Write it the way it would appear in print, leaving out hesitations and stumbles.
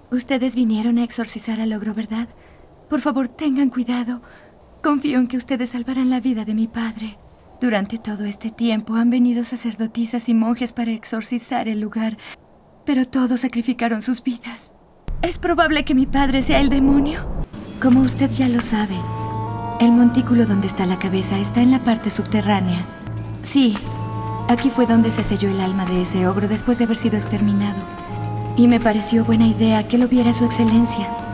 Ustedes vinieron a exorcizar al ogro, ¿verdad? Por favor, tengan cuidado. Confío en que ustedes salvarán la vida de mi padre. Durante todo este tiempo han venido sacerdotisas y monjes para exorcizar el lugar, pero todos sacrificaron sus vidas. ¿Es probable que mi padre sea el demonio? Como usted ya lo sabe, el montículo donde está la cabeza está en la parte subterránea. Sí, aquí fue donde se selló el alma de ese ogro después de haber sido exterminado. Y me pareció buena idea que lo viera su excelencia.